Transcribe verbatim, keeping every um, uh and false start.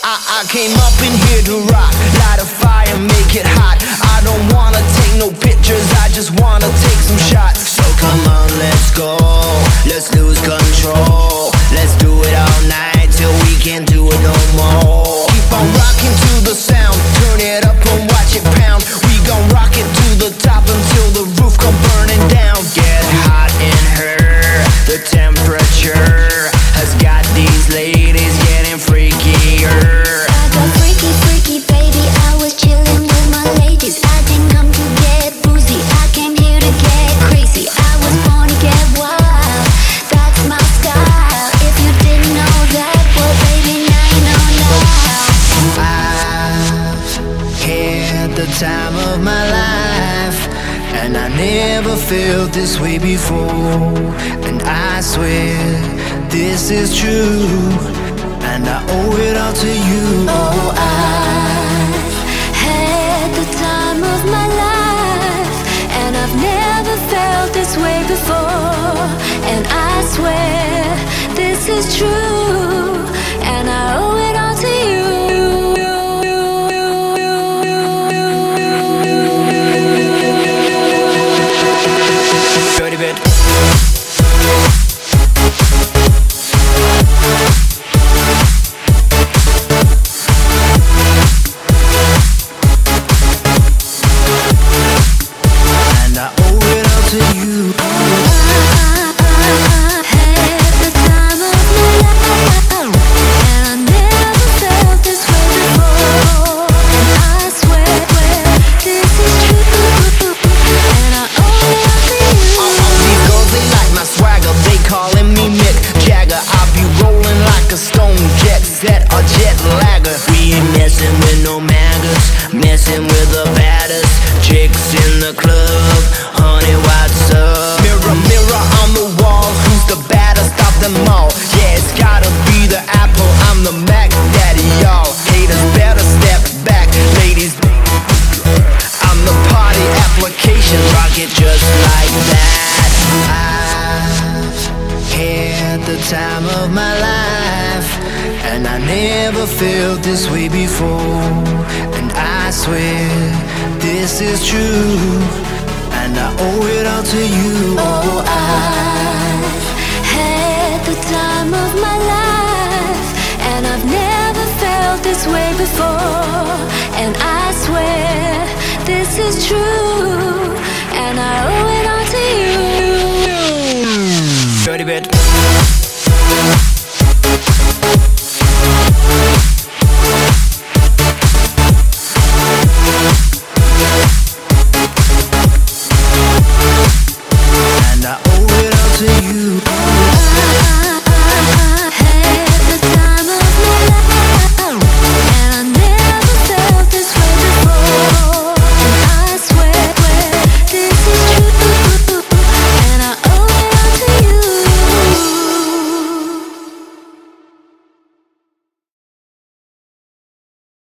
I, I came up in here to rock, light a fire, make it hot. I don't wanna take no pictures, I just wanna take some shots. So come on, let's go, let's lose control. Let's do it all night till we can't do it no more. Keep on rocking to the sound, turn it up and watch it pound. We gon' rock it to the top until the roof come burning down. Get hot in her, the temperature has got these ladies getting freakier. I got freaky, freaky, baby. I was chilling with my ladies. I didn't come to get boozy, I came here to get crazy. I was born to get wild, that's my style. If you didn't know that, well baby, now you know now. I've had the time of my life, and I never felt this way before. And I swear this is true, and I owe it all to you. Oh, I've had the time of my life, and I've never felt this way before. And I swear this is true, and I owe it all to you. Dirty bit. And I owe it all to you. I had the time of my life, and I never felt this way before. And I swear this is true, and I owe it all to you. All, all these girls, they like my swagger, they calling me Mick Jagger. I be rolling like a stone jet set or jet lagger. We ain't messing with no maggots, messing with the baddest chicks in the club. Honey, what's up? Mirror, mirror on the wall, who's the baddest of them all? Yeah, it's gotta be the Apple, I'm the Mac Daddy, y'all. Haters better step back, ladies. I'm the party application, rock it just like that. I've had the time of my life, and I never felt this way before. And I swear this is true, and I owe it all to you. Oh, I've had the time of my life, and I've never felt this way before. And I swear this is true,